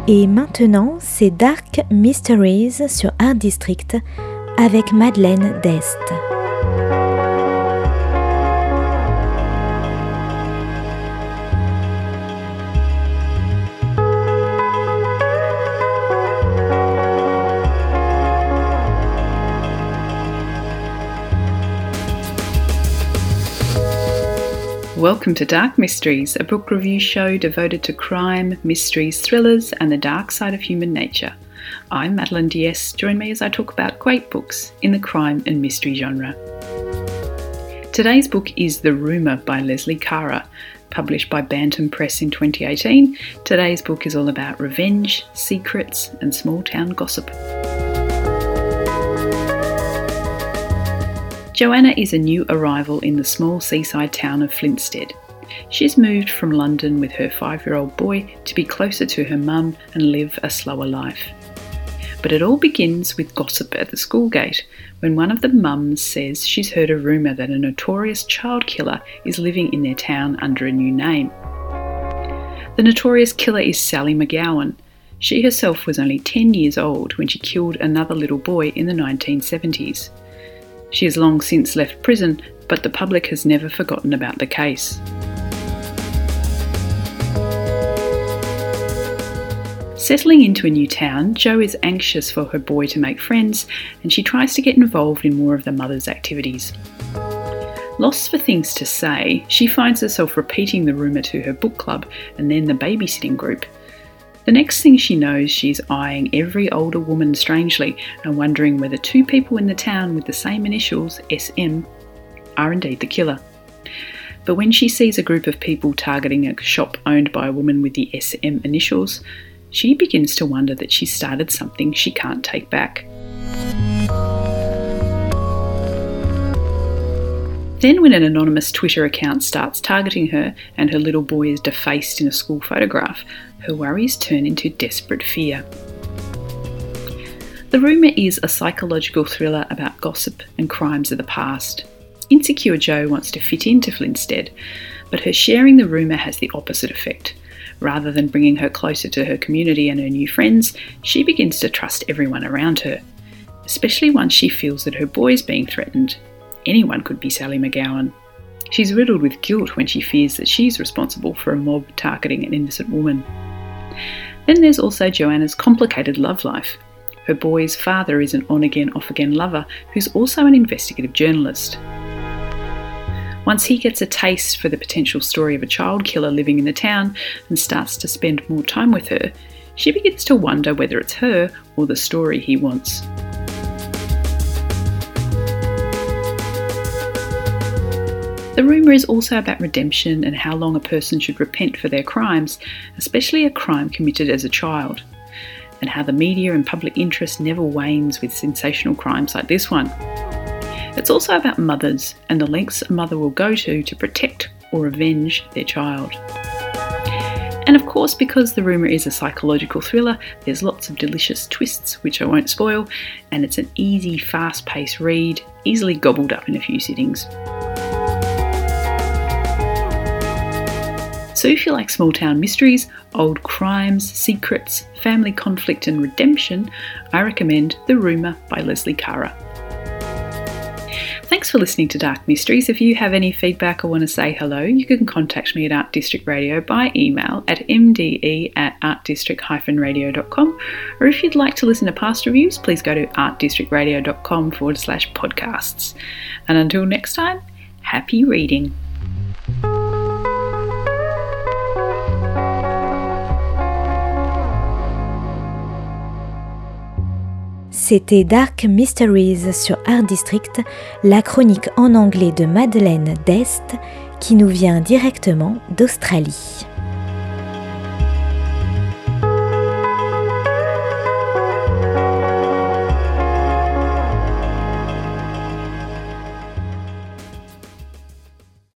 Et maintenant, c'est Dark Mysteries sur Art District avec Madeleine Dest. Welcome to Dark Mysteries, a book review show devoted to crime, mysteries, thrillers, and the dark side of human nature. I'm Madeleine Diaz. Join me as I talk about great books in the crime and mystery genre. Today's book is The Rumour by Leslie Cara, published by Bantam Press in 2018. Today's book is all about revenge, secrets, and small-town gossip. Joanna is a new arrival in the small seaside town of Flintstead. She's moved from London with her 5-year-old boy to be closer to her mum and live a slower life. But it all begins with gossip at the school gate, when one of the mums says she's heard a rumour that a notorious child killer is living in their town under a new name. The notorious killer is Sally McGowan. She herself was only 10 years old when she killed another little boy in the 1970s. She has long since left prison, but the public has never forgotten about the case. Settling into a new town, Jo is anxious for her boy to make friends, and she tries to get involved in more of the mother's activities. Lost for things to say, she finds herself repeating the rumour to her book club and then the babysitting group. The next thing she knows, she's eyeing every older woman strangely and wondering whether two people in the town with the same initials, SM, are indeed the killer. But when she sees a group of people targeting a shop owned by a woman with the SM initials, she begins to wonder that she's started something she can't take back. Then when an anonymous Twitter account starts targeting her and her little boy is defaced in a school photograph, her worries turn into desperate fear. The Rumour is a psychological thriller about gossip and crimes of the past. Insecure Jo wants to fit into Flintstead, but her sharing the rumour has the opposite effect. Rather than bringing her closer to her community and her new friends, she begins to trust everyone around her, especially once she feels that her boy is being threatened. Anyone could be Sally McGowan. She's riddled with guilt when she fears that she's responsible for a mob targeting an innocent woman. Then there's also Joanna's complicated love life. Her boy's father is an on-again, off-again lover who's also an investigative journalist. Once he gets a taste for the potential story of a child killer living in the town and starts to spend more time with her, she begins to wonder whether it's her or the story he wants. The Rumour is also about redemption and how long a person should repent for their crimes, especially a crime committed as a child, and how the media and public interest never wanes with sensational crimes like this one. It's also about mothers and the lengths a mother will go to protect or avenge their child. And of course, because The Rumour is a psychological thriller, there's lots of delicious twists, which I won't spoil, and it's an easy, fast-paced read, easily gobbled up in a few sittings. So if you like small-town mysteries, old crimes, secrets, family conflict and redemption, I recommend The Rumour by Leslie Cara. Thanks for listening to Dark Mysteries. If you have any feedback or want to say hello, you can contact me at Art District Radio by email at mde@artdistrict-radio.com, or if you'd like to listen to past reviews, please go to artdistrictradio.com/podcasts. And until next time, happy reading. C'était Dark Mysteries sur Art District, la chronique en anglais de Madeleine Dest qui nous vient directement d'Australie.